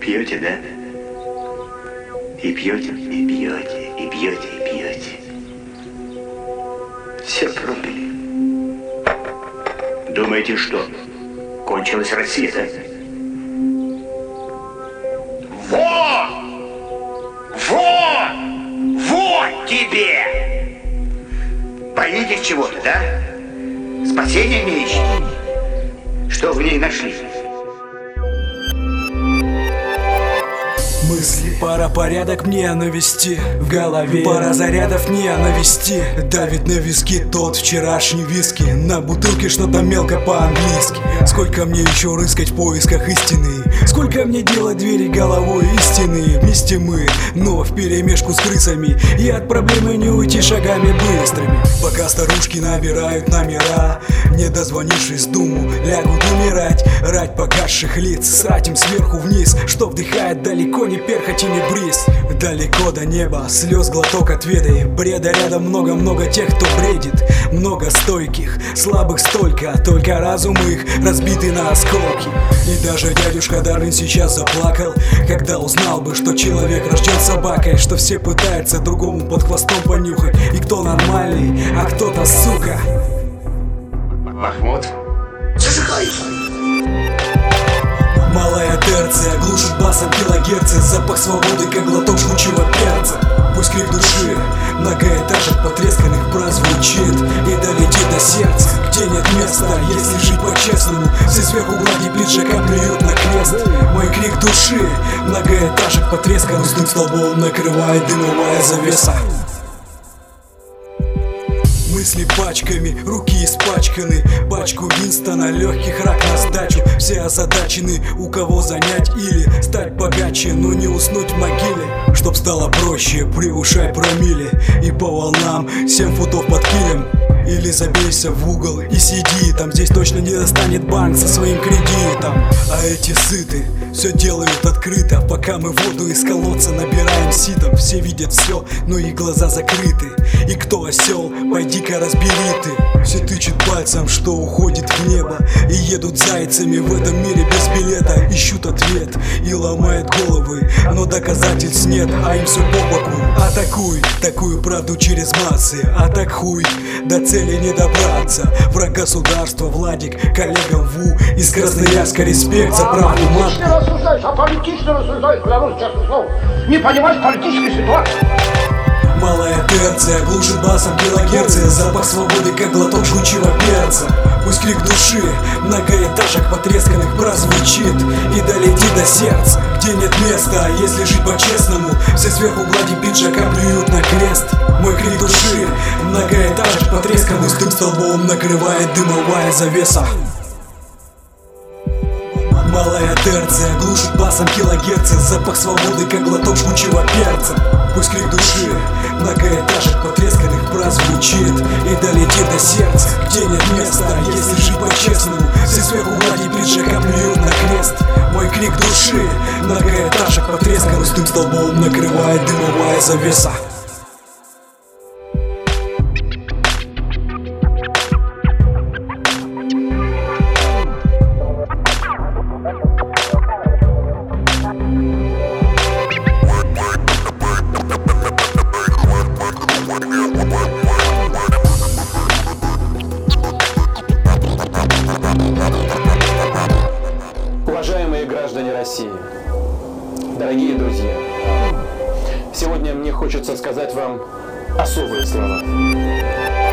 Пьете, да? И пьете, и пьете, и пьете, и пьете. Все пропили. Думаете, что? Кончилась Россия, да? Во! Во! Вот тебе! Боитесь чего-то, да? Спасения не ищете? Что в ней нашли? Мысли, пора порядок мне навести в голове, пора зарядов не навести. Давит на виски тот вчерашний виски, на бутылке что-то мелко по-английски. Сколько мне еще рыскать в поисках истины, сколько мне делать двери головой истины. Вместе мы, но вперемешку с крысами, и от проблемы не уйти шагами быстрыми. Пока старушки набирают номера, не дозвонившись думу, лягут умирать. Рать погасших лиц, срать им сверху вниз, что вдыхает далеко не перхоть и не бриз. Далеко до неба, слез глоток отведай. Бреда рядом много-много тех, кто бредит. Много стойких, слабых столько, только разум их разбитый на осколки. И даже дядюшка Дарвин сейчас заплакал, когда узнал бы, что человек рожден собакой, что все пытаются другому под хвостом понюхать. И кто нормальный, а кто-то сука. Махмуд, зажигай! Малая терция глушит басом килогерцы, запах свободы, как глоток жгучего перца. Пусть крик души многоэтажек потресканных прозвучит и долетит до сердца, где нет места, если жить по-честному. Все сверху глади пиджака плюют на крест. Мой крик души многоэтажек потресканных с дым столбом накрывает дымовая завеса. Мысли пачками, руки испачканы, пачку Винстона, легких рак на сдачу. Все озадачены, у кого занять или стать богаче, но не уснуть в могиле. Чтоб стало проще, превышай промилле и по волнам 7 футов под килем. Или забейся в угол и сиди, там здесь точно не достанет банк со своим кредитом. А эти сыты все делают открыто, пока мы воду из колодца набираем ситом. Все видят все, но их глаза закрыты. И кто осел, пойди-ка разбери ты. Все тычут пальцем, что уходит в небо, и едут зайцами в этом мире без билета. Ищут ответ и ломают головы, но доказательств нет, а им все по боку. Атакуй такую правду через массы, а так хуй до цели не добраться. Враг государства, Владик, коллегам ВУ из Красноярска респект за правду матку. Рассуждаешь, а политично рассуждаешь, клянусь честным словом. Не понимаешь политической ситуации. Малая терция глушит басом килогерцы, запах свободы, как глоток жгучего перца. Пусть крик души многоэтажек потресканных прозвучит и долетит до сердца, где нет места, если жить по-честному. Все сверху глади пиджака плюют на крест. Мой крик души многоэтажек потресканных с дым столбом накрывает дымовая завеса. Малая терция глушит басом килогерцы, запах свободы, как глоток жгучего перца. Пусть крик души многоэтажек потресканных прозвучит и долетит до сердца, где нет места, если жить по-честному. Все сверху глади пиджака плюют на крест. Мой крик души многоэтажек потресканных с дым столбом накрывает дымовая завеса. Уважаемые граждане России, дорогие друзья, сегодня мне хочется сказать вам особые слова.